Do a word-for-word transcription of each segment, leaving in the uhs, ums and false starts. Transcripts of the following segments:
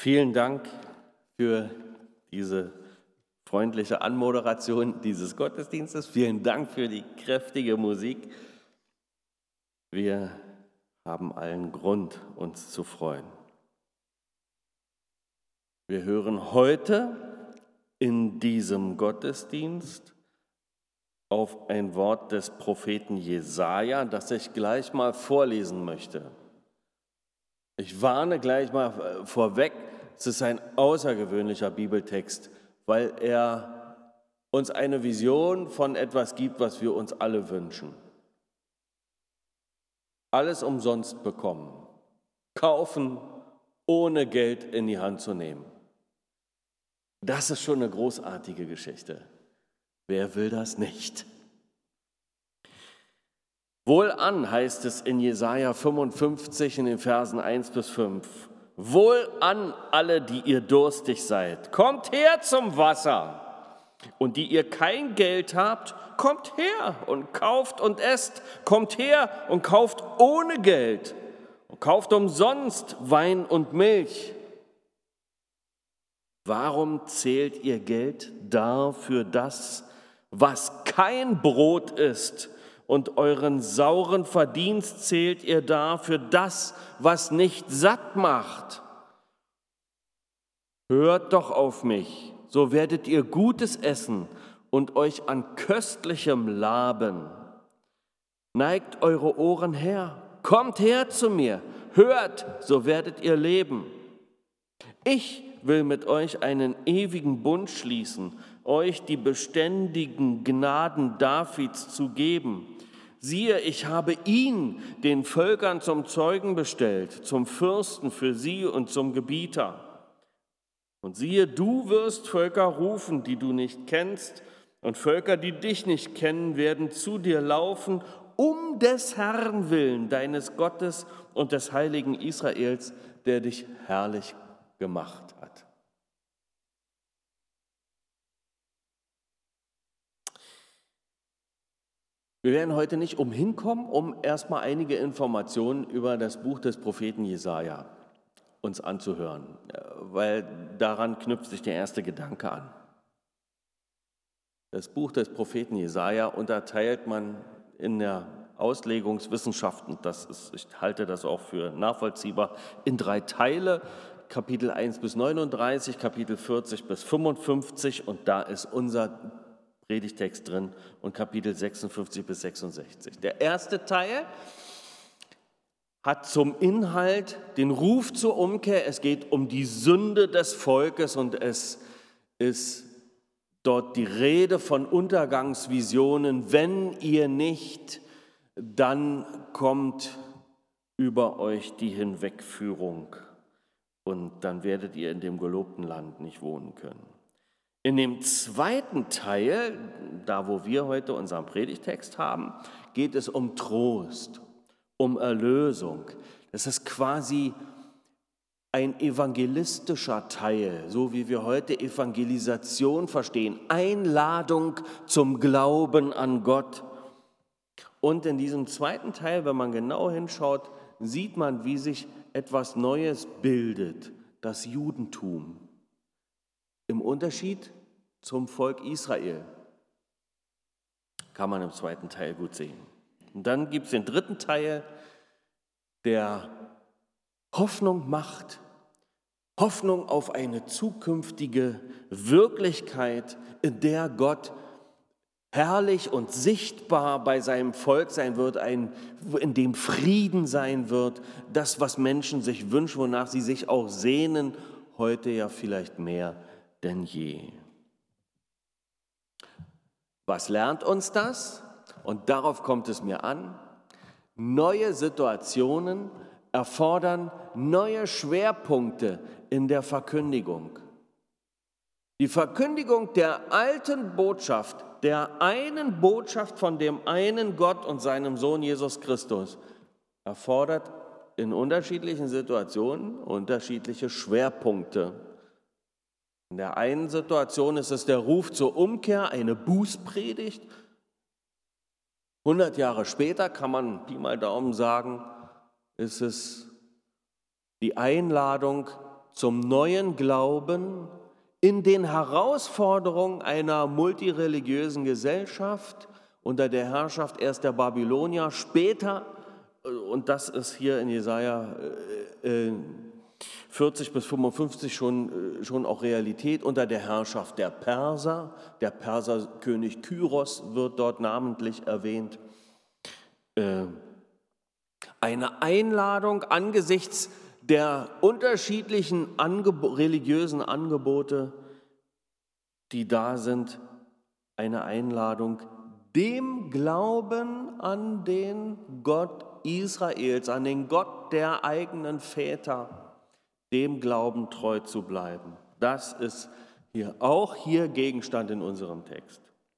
Vielen Dank für diese freundliche Anmoderation dieses Gottesdienstes. Vielen Dank für die kräftige Musik. Wir haben allen Grund, uns zu freuen. Wir hören heute in diesem Gottesdienst auf ein Wort des Propheten Jesaja, das ich gleich mal vorlesen möchte. Ich warne gleich mal vorweg, es ist ein außergewöhnlicher Bibeltext, weil er uns eine Vision von etwas gibt, was wir uns alle wünschen. Alles umsonst bekommen, kaufen, ohne Geld in die Hand zu nehmen. Das ist schon eine großartige Geschichte. Wer will das nicht? Wohlan heißt es in Jesaja fünfundfünfzig in den Versen eins bis fünf. Wohlan alle, die ihr durstig seid, kommt her zum Wasser. Und die ihr kein Geld habt, kommt her und kauft und esst. Kommt her und kauft ohne Geld und kauft umsonst Wein und Milch. Warum zählt ihr Geld dar für das, was kein Brot ist, und euren sauren Verdienst zählt ihr dar für das, was nicht satt macht? Hört doch auf mich, so werdet ihr Gutes essen und euch an Köstlichem laben. Neigt eure Ohren her, kommt her zu mir, hört, so werdet ihr leben. Ich will mit euch einen ewigen Bund schließen, euch die beständigen Gnaden Davids zu geben. Siehe, ich habe ihn den Völkern zum Zeugen bestellt, zum Fürsten für sie und zum Gebieter. Und siehe, du wirst Völker rufen, die du nicht kennst, und Völker, die dich nicht kennen, werden zu dir laufen, um des Herrn willen, deines Gottes und des Heiligen Israels, der dich herrlich gemacht hat. Wir werden heute nicht umhin kommen, um erstmal einige Informationen über das Buch des Propheten Jesaja uns anzuhören, weil daran knüpft sich der erste Gedanke an. Das Buch des Propheten Jesaja unterteilt man in der Auslegungswissenschaft, und das ist, ich halte das auch für nachvollziehbar, in drei Teile: Kapitel eins bis neununddreißig, Kapitel vierzig bis fünfundfünfzig, und da ist unser Predigtext drin, und Kapitel sechsundfünfzig bis sechsundsechzig. Der erste Teil hat zum Inhalt den Ruf zur Umkehr. Es geht um die Sünde des Volkes und es ist dort die Rede von Untergangsvisionen. Wenn ihr nicht, dann kommt über euch die Hinwegführung und dann werdet ihr in dem gelobten Land nicht wohnen können. In dem zweiten Teil, da wo wir heute unseren Predigtext haben, geht es um Trost, um Erlösung. Das ist quasi ein evangelistischer Teil, so wie wir heute Evangelisation verstehen, Einladung zum Glauben an Gott. Und in diesem zweiten Teil, wenn man genau hinschaut, sieht man, wie sich etwas Neues bildet, das Judentum. Im Unterschied zum Volk Israel kann man im zweiten Teil gut sehen. Und dann gibt es den dritten Teil, der Hoffnung macht, Hoffnung auf eine zukünftige Wirklichkeit, in der Gott herrlich und sichtbar bei seinem Volk sein wird, ein, in dem Frieden sein wird, das, was Menschen sich wünschen, wonach sie sich auch sehnen, heute ja vielleicht mehr denn je. Was lernt uns das? Und darauf kommt es mir an. Neue Situationen erfordern neue Schwerpunkte in der Verkündigung. Die Verkündigung der alten Botschaft, der einen Botschaft von dem einen Gott und seinem Sohn Jesus Christus, erfordert in unterschiedlichen Situationen unterschiedliche Schwerpunkte. In der einen Situation ist es der Ruf zur Umkehr, eine Bußpredigt. hundert Jahre später kann man Pi mal Daumen sagen, ist es die Einladung zum neuen Glauben in den Herausforderungen einer multireligiösen Gesellschaft unter der Herrschaft erst der Babylonier, später, und das ist hier in Jesaja äh, vierzig bis fünfundfünfzig schon, schon auch Realität, unter der Herrschaft der Perser. Der Perserkönig Kyros wird dort namentlich erwähnt. Äh, eine Einladung angesichts der unterschiedlichen Angeb- religiösen Angebote, die da sind, eine Einladung, dem Glauben an den Gott Israels, an den Gott der eigenen Väter, dem Glauben treu zu bleiben. Das ist hier auch hier Gegenstand in unserem Text.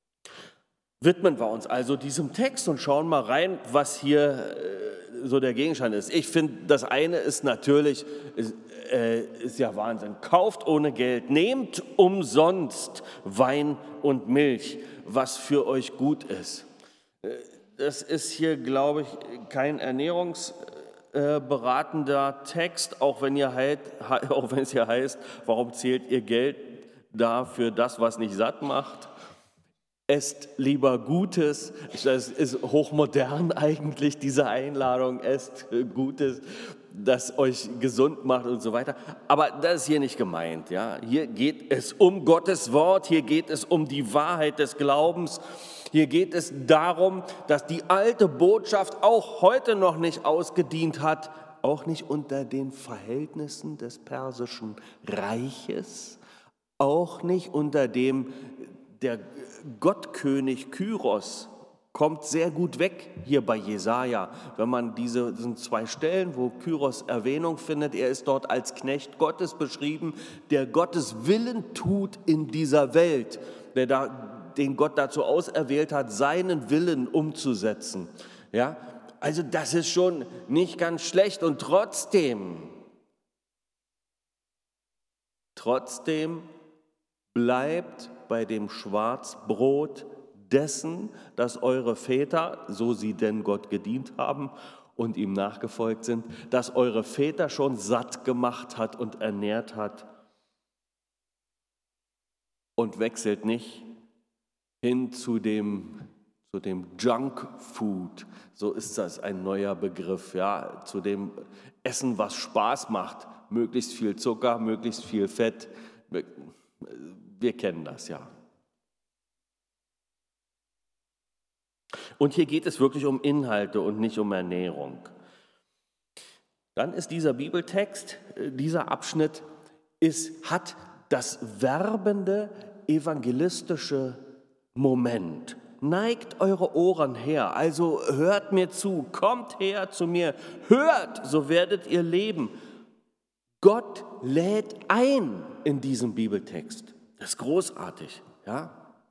Widmen wir uns also diesem Text und schauen mal rein, was hier äh, so der Gegenstand ist. Ich finde, das eine ist natürlich, ist, äh, ist ja Wahnsinn. Kauft ohne Geld, nehmt umsonst Wein und Milch, was für euch gut ist. Das ist hier, glaube ich, kein ernährungsberatender Text, auch wenn, ihr halt, auch wenn es hier heißt, warum zählt ihr Geld da für das, was nicht satt macht? Esst lieber Gutes. Das ist hochmodern eigentlich, diese Einladung. Esst Gutes, das euch gesund macht und so weiter. Aber das ist hier nicht gemeint. Ja? Hier geht es um Gottes Wort, hier geht es um die Wahrheit des Glaubens. Hier geht es darum, dass die alte Botschaft auch heute noch nicht ausgedient hat, auch nicht unter den Verhältnissen des persischen Reiches, auch nicht unter dem der Gottkönig Kyros kommt sehr gut weg hier bei Jesaja, wenn man diese diesen zwei Stellen, wo Kyros Erwähnung findet, er ist dort als Knecht Gottes beschrieben, der Gottes Willen tut in dieser Welt, der da, den Gott dazu auserwählt hat, seinen Willen umzusetzen. Ja, also das ist schon nicht ganz schlecht und trotzdem, trotzdem bleibt bei dem Schwarzbrot dessen, dass eure Väter, so sie denn Gott gedient haben und ihm nachgefolgt sind, dass eure Väter schon satt gemacht hat und ernährt hat und wechselt nicht hin zu dem, zu dem Junkfood, so ist das ein neuer Begriff, ja, zu dem Essen, was Spaß macht, möglichst viel Zucker, möglichst viel Fett. Wir kennen das ja. Und hier geht es wirklich um Inhalte und nicht um Ernährung. Dann ist dieser Bibeltext, dieser Abschnitt, ist, hat das werbende evangelistische Moment. Neigt eure Ohren her, also hört mir zu, kommt her zu mir, hört, so werdet ihr leben. Gott lädt ein in diesem Bibeltext. Das ist großartig, ja.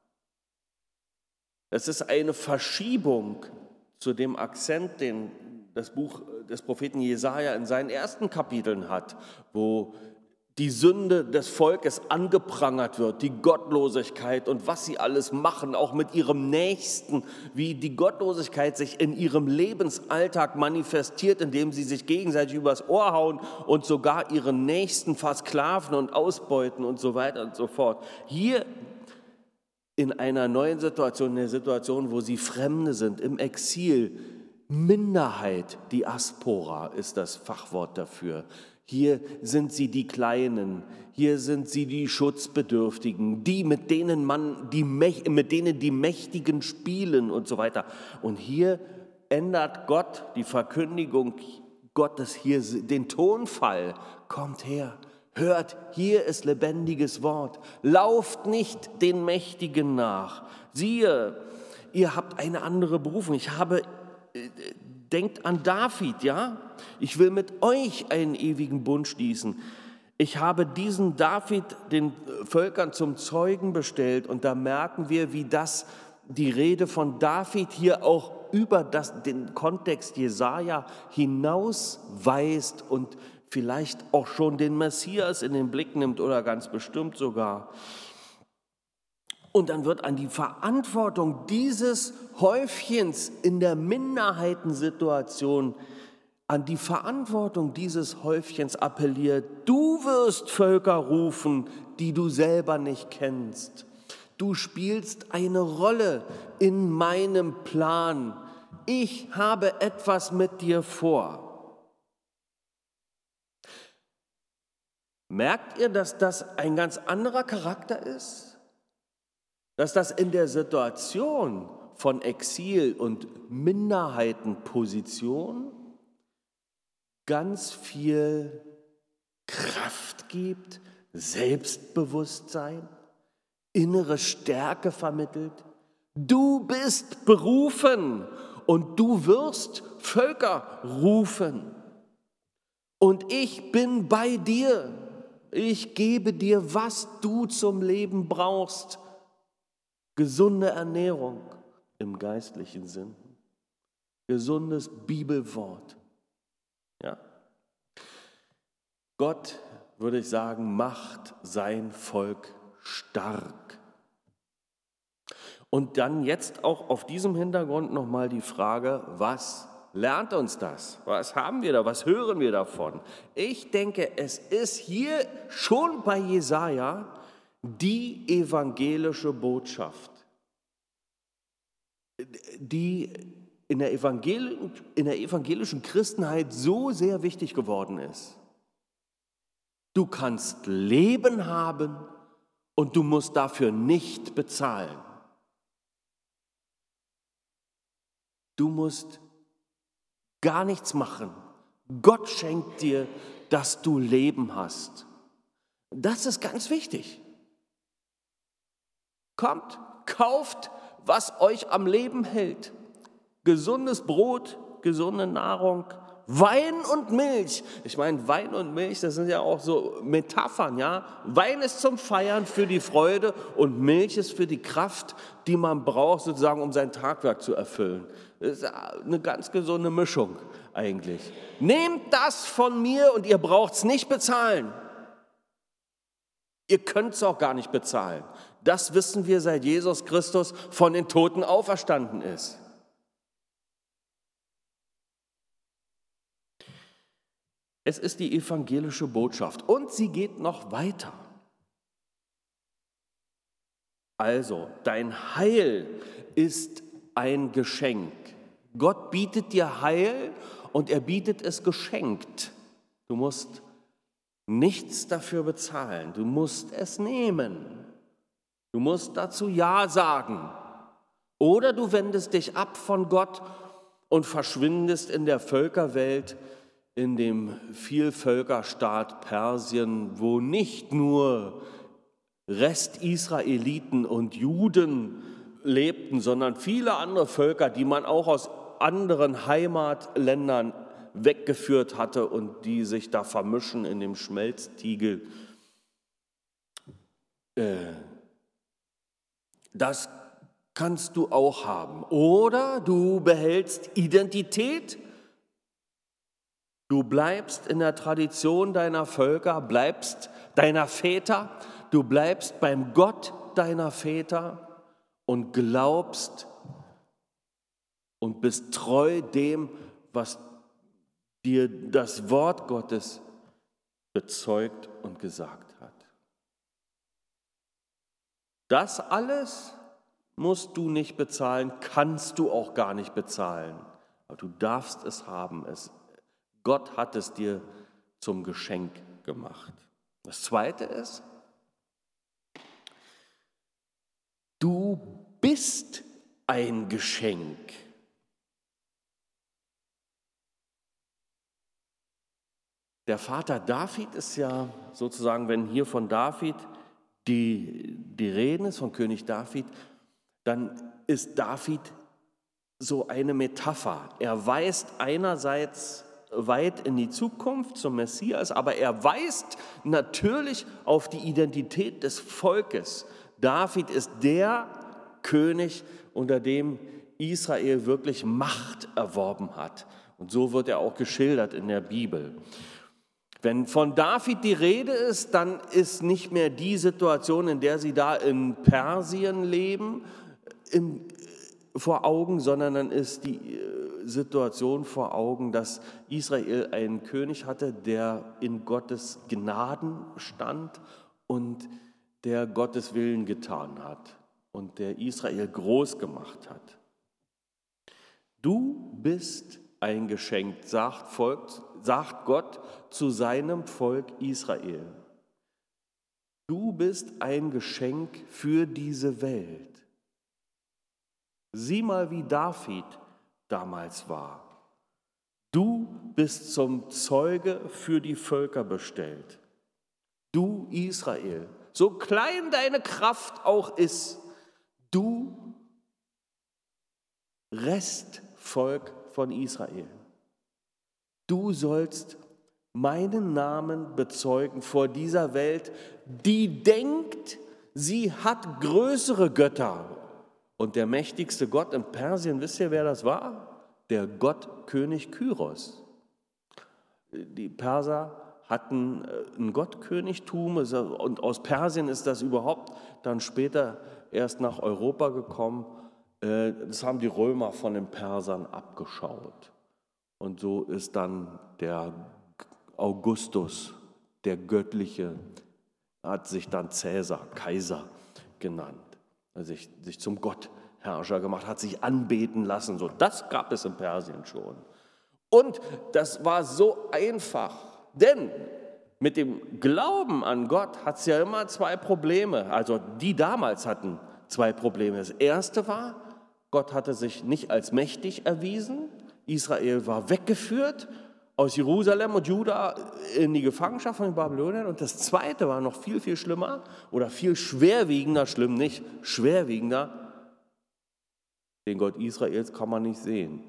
Es ist eine Verschiebung zu dem Akzent, den das Buch des Propheten Jesaja in seinen ersten Kapiteln hat, wo die Sünde des Volkes angeprangert wird, die Gottlosigkeit und was sie alles machen, auch mit ihrem Nächsten, wie die Gottlosigkeit sich in ihrem Lebensalltag manifestiert, indem sie sich gegenseitig übers Ohr hauen und sogar ihren Nächsten versklaven und ausbeuten und so weiter und so fort. Hier in einer neuen Situation, in der Situation, wo sie Fremde sind, im Exil, Minderheit, Diaspora ist das Fachwort dafür. Hier sind sie die Kleinen, hier sind sie die Schutzbedürftigen, die, mit denen man die, mit denen die Mächtigen spielen und so weiter. Und hier ändert Gott die Verkündigung Gottes, hier den Tonfall, kommt her. Hört, hier ist lebendiges Wort. Lauft nicht den Mächtigen nach. Siehe, ihr habt eine andere Berufung. Ich habe, äh, denkt an David, ja? Ich will mit euch einen ewigen Bund schließen. Ich habe diesen David den Völkern zum Zeugen bestellt. Und da merken wir, wie das die Rede von David hier auch über das, den Kontext Jesaja hinausweist und vielleicht auch schon den Messias in den Blick nimmt oder ganz bestimmt sogar. Und dann wird an die Verantwortung dieses Häufchens in der Minderheitensituation an die Verantwortung dieses Häufchens appelliert. Du wirst Völker rufen, die du selber nicht kennst. Du spielst eine Rolle in meinem Plan. Ich habe etwas mit dir vor. Merkt ihr, dass das ein ganz anderer Charakter ist? Dass das in der Situation von Exil und Minderheitenposition ganz viel Kraft gibt, Selbstbewusstsein, innere Stärke vermittelt. Du bist berufen und du wirst Völker rufen. Und ich bin bei dir. Ich gebe dir, was du zum Leben brauchst. Gesunde Ernährung im geistlichen Sinn. Gesundes Bibelwort. Ja. Gott, würde ich sagen, macht sein Volk stark. Und dann jetzt auch auf diesem Hintergrund nochmal die Frage, was lernt uns das? Was haben wir da? Was hören wir davon? Ich denke, es ist hier schon bei Jesaja die evangelische Botschaft, die in der, Evangel- in der evangelischen Christenheit so sehr wichtig geworden ist. Du kannst Leben haben und du musst dafür nicht bezahlen. Du musst gar nichts machen. Gott schenkt dir, dass du Leben hast. Das ist ganz wichtig. Kommt, kauft, was euch am Leben hält. Gesundes Brot, gesunde Nahrung, Wein und Milch. Ich meine, Wein und Milch, das sind ja auch so Metaphern, ja. Wein ist zum Feiern für die Freude und Milch ist für die Kraft, die man braucht, sozusagen, um sein Tagwerk zu erfüllen. Das ist eine ganz gesunde Mischung eigentlich. Nehmt das von mir und ihr braucht es nicht bezahlen. Ihr könnt es auch gar nicht bezahlen. Das wissen wir, seit Jesus Christus von den Toten auferstanden ist. Es ist die evangelische Botschaft und sie geht noch weiter. Also, dein Heil ist ein Geschenk. Gott bietet dir Heil und er bietet es geschenkt. Du musst nichts dafür bezahlen, du musst es nehmen. Du musst dazu Ja sagen. Oder du wendest dich ab von Gott und verschwindest in der Völkerwelt, in dem Vielvölkerstaat Persien, wo nicht nur Restisraeliten und Juden lebten, sondern viele andere Völker, die man auch aus anderen Heimatländern weggeführt hatte und die sich da vermischen in dem Schmelztiegel. Das kannst du auch haben. Oder du behältst Identität. Du bleibst in der Tradition deiner Völker, bleibst deiner Väter, du bleibst beim Gott deiner Väter und glaubst und bist treu dem, was dir das Wort Gottes bezeugt und gesagt hat. Das alles musst du nicht bezahlen, kannst du auch gar nicht bezahlen, aber du darfst es haben. Es Gott hat es dir zum Geschenk gemacht. Das Zweite ist, du bist ein Geschenk. Der Vater David ist ja sozusagen, wenn hier von David die, die Rede ist, von König David, dann ist David so eine Metapher. Er weist einerseits weit in die Zukunft zum Messias, aber er weist natürlich auf die Identität des Volkes. David ist der König, unter dem Israel wirklich Macht erworben hat. Und so wird er auch geschildert in der Bibel. Wenn von David die Rede ist, dann ist nicht mehr die Situation, in der sie da in Persien leben, im, vor Augen, sondern dann ist die Situation vor Augen, dass Israel einen König hatte, der in Gottes Gnaden stand und der Gottes Willen getan hat und der Israel groß gemacht hat. Du bist ein Geschenk, sagt, Volk, sagt Gott zu seinem Volk Israel. Du bist ein Geschenk für diese Welt. Sieh mal, wie David damals war. Du bist zum Zeuge für die Völker bestellt. Du Israel, so klein deine Kraft auch ist, du Restvolk von Israel. Du sollst meinen Namen bezeugen vor dieser Welt, die denkt, sie hat größere Götter. Und der mächtigste Gott in Persien, wisst ihr, wer das war? Der Gott König Kyros. Die Perser hatten ein Gottkönigtum und aus Persien ist das überhaupt dann später erst nach Europa gekommen. Das haben die Römer von den Persern abgeschaut. Und so ist dann der Augustus, der Göttliche, hat sich dann Cäsar, Kaiser genannt, hat sich, sich zum Gottherrscher gemacht, hat sich anbeten lassen. So, das gab es in Persien schon. Und das war so einfach, denn mit dem Glauben an Gott hat es ja immer zwei Probleme. Also die damals hatten zwei Probleme. Das erste war, Gott hatte sich nicht als mächtig erwiesen. Israel war weggeführt aus Jerusalem und Juda in die Gefangenschaft von den Babyloniern. Und das zweite war noch viel, viel schlimmer oder viel schwerwiegender, schlimm nicht, schwerwiegender. Den Gott Israels kann man nicht sehen.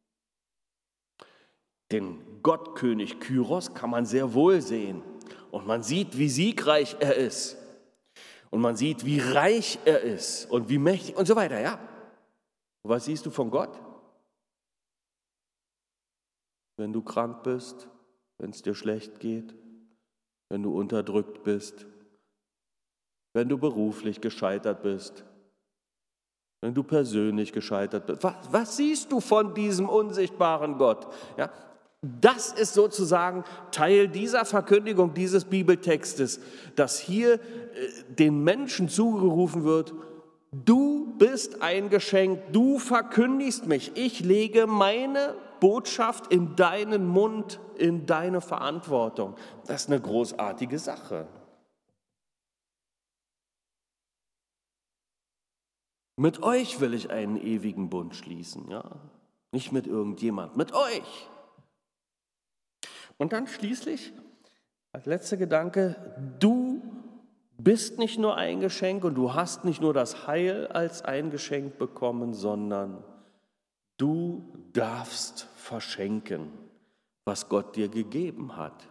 Den Gottkönig Kyros kann man sehr wohl sehen. Und man sieht, wie siegreich er ist. Und man sieht, wie reich er ist und wie mächtig und so weiter, ja. Und was siehst du von Gott? Wenn du krank bist, wenn es dir schlecht geht, wenn du unterdrückt bist, wenn du beruflich gescheitert bist, wenn du persönlich gescheitert bist. Was, was siehst du von diesem unsichtbaren Gott? Ja, das ist sozusagen Teil dieser Verkündigung dieses Bibeltextes, dass hier äh, den Menschen zugerufen wird, du bist ein Geschenk, du verkündigst mich, ich lege meine Botschaft in deinen Mund, in deine Verantwortung. Das ist eine großartige Sache. Mit euch will ich einen ewigen Bund schließen, ja? Nicht mit irgendjemand, mit euch. Und dann schließlich, als letzter Gedanke, du bist nicht nur ein Geschenk und du hast nicht nur das Heil als ein Geschenk bekommen, sondern du darfst verschenken, was Gott dir gegeben hat.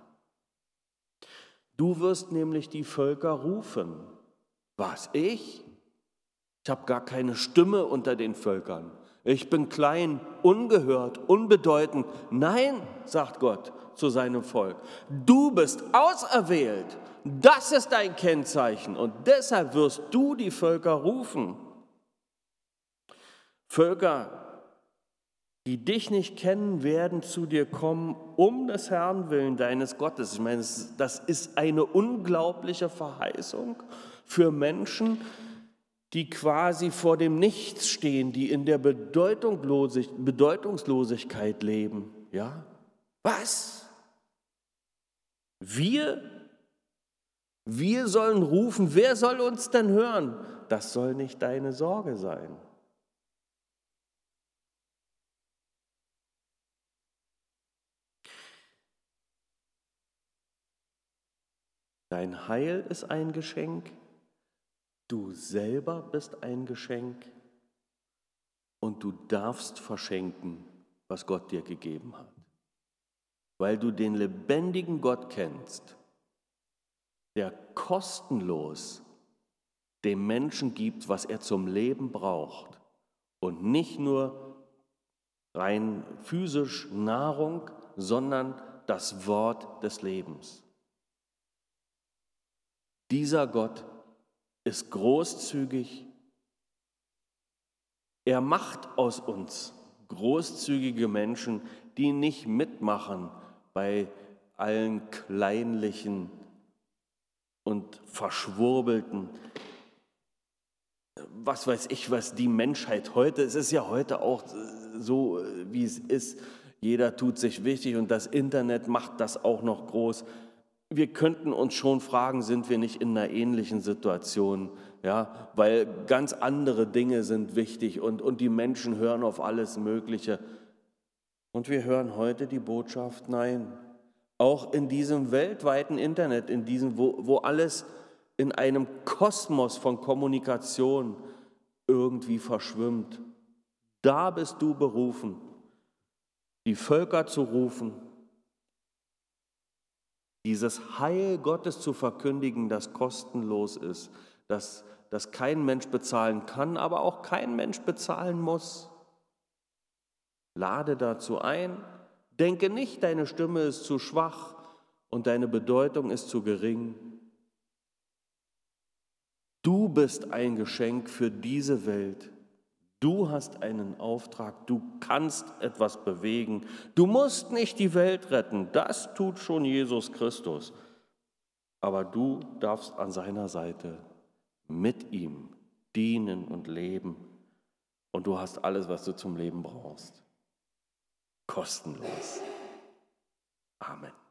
Du wirst nämlich die Völker rufen. Was, ich? Ich habe gar keine Stimme unter den Völkern. Ich bin klein, ungehört, unbedeutend. Nein, sagt Gott zu seinem Volk, du bist auserwählt. Das ist dein Kennzeichen und deshalb wirst du die Völker rufen. Völker, die dich nicht kennen, werden zu dir kommen, um des Herrn willen deines Gottes. Ich meine, das ist eine unglaubliche Verheißung für Menschen, die quasi vor dem Nichts stehen, die in der Bedeutungslosigkeit leben. Ja? Was? Wir? Wir sollen rufen, wer soll uns denn hören? Das soll nicht deine Sorge sein. Dein Heil ist ein Geschenk, du selber bist ein Geschenk und du darfst verschenken, was Gott dir gegeben hat. Weil du den lebendigen Gott kennst, der kostenlos dem Menschen gibt, was er zum Leben braucht und nicht nur rein physisch Nahrung, sondern das Wort des Lebens. Dieser Gott ist großzügig. Er macht aus uns großzügige Menschen, die nicht mitmachen bei allen kleinlichen und verschwurbelten, was weiß ich, was die Menschheit heute, es ist ja heute auch so, wie es ist, jeder tut sich wichtig und das Internet macht das auch noch groß. Wir könnten uns schon fragen, sind wir nicht in einer ähnlichen Situation, ja, weil ganz andere Dinge sind wichtig und, und die Menschen hören auf alles Mögliche. Und wir hören heute die Botschaft, nein, auch in diesem weltweiten Internet, in diesem, wo, wo alles in einem Kosmos von Kommunikation irgendwie verschwimmt, da bist du berufen, die Völker zu rufen, dieses Heil Gottes zu verkündigen, das kostenlos ist, das, das kein Mensch bezahlen kann, aber auch kein Mensch bezahlen muss. Lade dazu ein, denke nicht, deine Stimme ist zu schwach und deine Bedeutung ist zu gering. Du bist ein Geschenk für diese Welt. Du hast einen Auftrag, du kannst etwas bewegen. Du musst nicht die Welt retten, das tut schon Jesus Christus. Aber du darfst an seiner Seite mit ihm dienen und leben. Und du hast alles, was du zum Leben brauchst. Kostenlos. Amen.